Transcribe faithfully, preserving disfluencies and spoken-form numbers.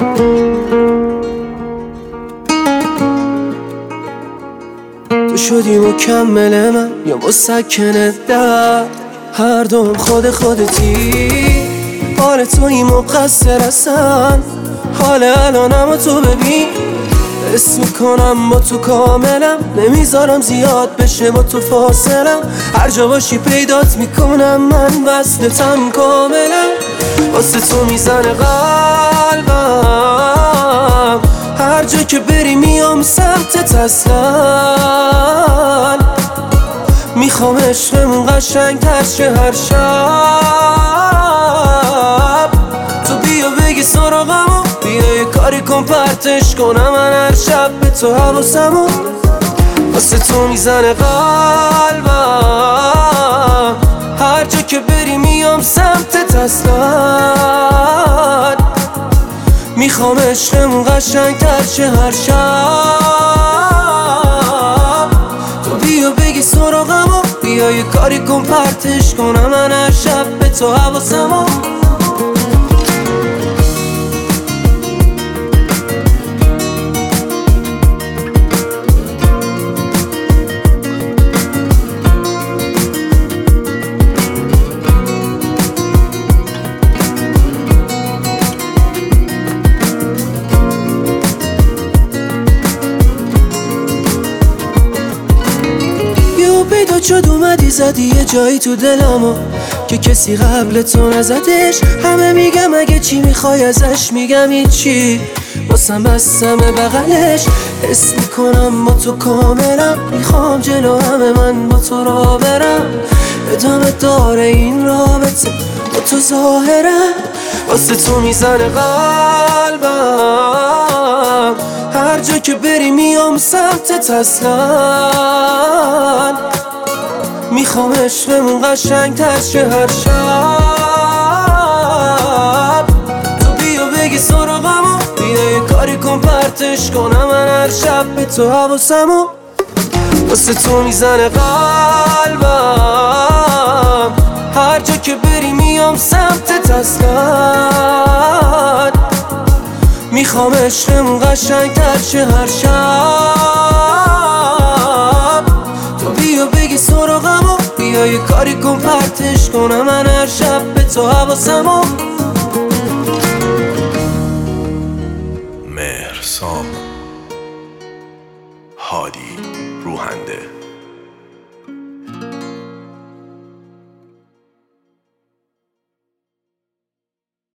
تو شدی مکمل من یا مسکن در، هر دوم خود خودتی. حال توی مقصر اصلا، حال الانم و تو ببین. حس میکنم با تو کاملم، نمیذارم زیاد بشه با تو فاصلم. هر جا باشی پیدات میکنم، من وصلتم کاملم. واسه تو میزنه قلبم، هر جا که بری میام سمتت اصلا. میخوام عشقمون قشنگ تر شه هر شب. تو بیا بگی سراغمو، بیا یه کاری کن پرتش کنم من هر شب به تو حواسمو. واسه تو میزنه قلبم، هر جا که بری میام سمتت اصلا. میخوام عشقمون قشنگ تر شه هر شب. تو بیا بگی سراغمو، بیا یه کاری کن پرتش کنم من هر شب به تو حواسمو. پیدا شد اومدی زدی یه جایی تو دلمو که کسی قبل تو نزدش. همه میگم اگه چی میخوای ازش، میگم این چی واسم بستم بغلش. حس میکنم با تو کاملم، میخوام جلو همه من با تو را برم. ادامه داره این رابطه با تو ظاهرم. واسه تو میزنه قلبم، هر جا که بری میام سمتت اصلا. میخوام عشقمون قشنگ تر شه هر شب. تو بیا بگی سراغمو، بیا یه کاری کن پرتش کنم من هر شب به تو حواسمو. واسه تو میزنه قلبم، هر جا که بری میام سمتت اصلا. میخوام عشقمون قشنگ تر شه هر شب. تو بیا بگی سراغمو، بیا یه کاری کن پرتش کنم من هر شب به تو حواسمو.